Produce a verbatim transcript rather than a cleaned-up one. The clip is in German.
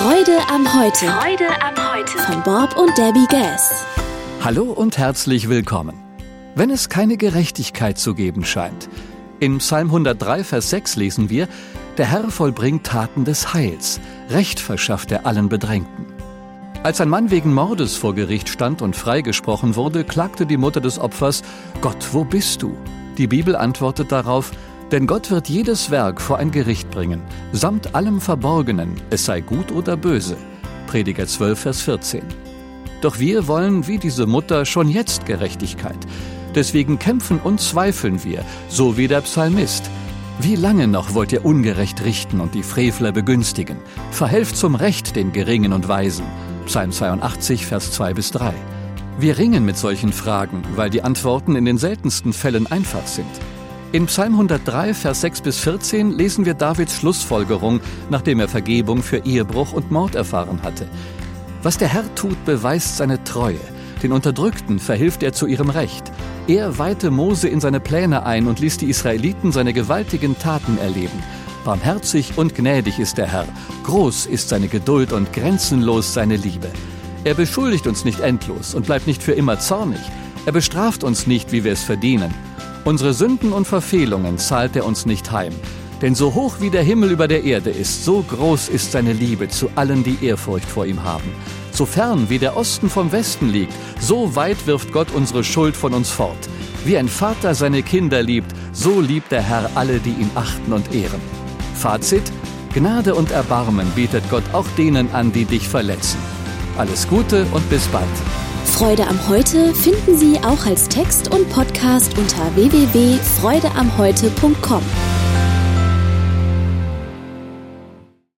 Freude am Heute. Freude am Heute. Von Bob und Debbie Gass. Hallo und herzlich willkommen. Wenn es keine Gerechtigkeit zu geben scheint. In Psalm hundertdrei, Vers sechs lesen wir: Der Herr vollbringt Taten des Heils, Recht verschafft er allen Bedrängten. Als ein Mann wegen Mordes vor Gericht stand und freigesprochen wurde, klagte die Mutter des Opfers: Gott, wo bist du? Die Bibel antwortet darauf: Denn Gott wird jedes Werk vor ein Gericht bringen, samt allem Verborgenen, es sei gut oder böse. Prediger zwölf, Vers vierzehn. Doch wir wollen wie diese Mutter schon jetzt Gerechtigkeit. Deswegen kämpfen und zweifeln wir, so wie der Psalmist. Wie lange noch wollt ihr ungerecht richten und die Frevler begünstigen? Verhelft zum Recht den Geringen und Weisen. Psalm zweiundachtzig, Vers zwei bis drei. Wir ringen mit solchen Fragen, weil die Antworten in den seltensten Fällen einfach sind. In Psalm hundertdrei, Vers sechs bis vierzehn lesen wir Davids Schlussfolgerung, nachdem er Vergebung für Ehebruch und Mord erfahren hatte. Was der Herr tut, beweist seine Treue. Den Unterdrückten verhilft er zu ihrem Recht. Er weihte Mose in seine Pläne ein und ließ die Israeliten seine gewaltigen Taten erleben. Barmherzig und gnädig ist der Herr, groß ist seine Geduld und grenzenlos seine Liebe. Er beschuldigt uns nicht endlos und bleibt nicht für immer zornig. Er bestraft uns nicht, wie wir es verdienen. Unsere Sünden und Verfehlungen zahlt er uns nicht heim. Denn so hoch wie der Himmel über der Erde ist, so groß ist seine Liebe zu allen, die Ehrfurcht vor ihm haben. So fern wie der Osten vom Westen liegt, so weit wirft Gott unsere Schuld von uns fort. Wie ein Vater seine Kinder liebt, so liebt der Herr alle, die ihn achten und ehren. Fazit: Gnade und Erbarmen bietet Gott auch denen an, die dich verletzen. Alles Gute und bis bald. Freude am Heute finden Sie auch als Text und Podcast unter w w w punkt freude am heute punkt com.